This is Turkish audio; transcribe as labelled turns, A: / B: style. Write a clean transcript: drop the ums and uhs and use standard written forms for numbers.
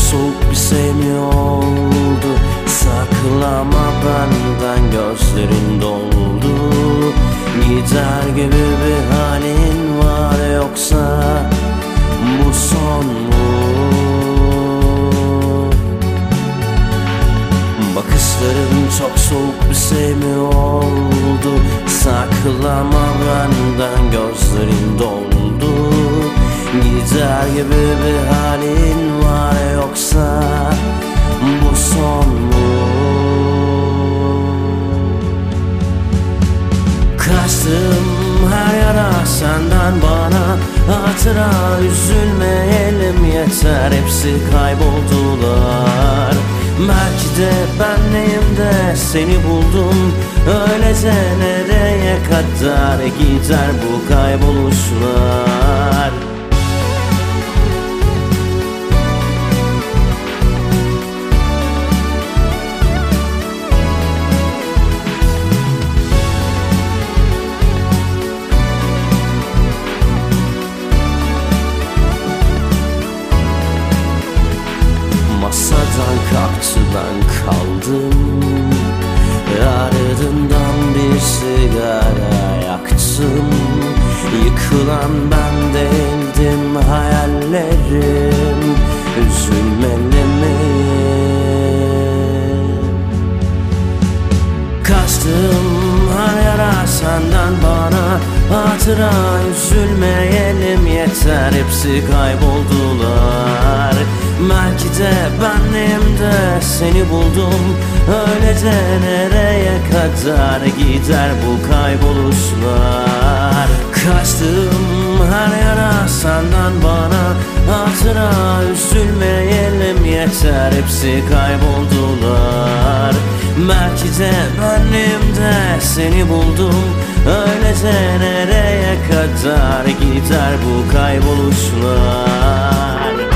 A: soğuk bir sevmi oldu. Saklama benden, gözlerin doldu. Gider gibi bir halin var, yoksa bu son mu? Bakışların çok soğuk bir sevmi oldu. Saklama benden, gözlerin doldu. Gider gibi bir halin var, yoksa bu son mu? Kaçtım her yana senden bana, hatıra üzülmeyelim yeter, hepsi kayboldular. Belki de ben neyim de seni buldum, öylece nereye kadar gider bu kayboluşlar? Masadan kalktı, ben kaldım. Ardından bir sigara yaktım. Yıkılan ben değildim, hayallerim üzülmeli mi? Kaçtım her yara senden bana, hatıra üzülmeyelim yeter, hepsi kayboldular. Belki de ben neyim de seni buldum, öylece nereye kadar gider bu kayboluşlar? Kaçtım her yana senden bana, hatıra üzülmeyelim yeter, hepsi kayboldular. Belki de ben neyim de seni buldum, öylece nereye kadar gider bu kayboluşlar?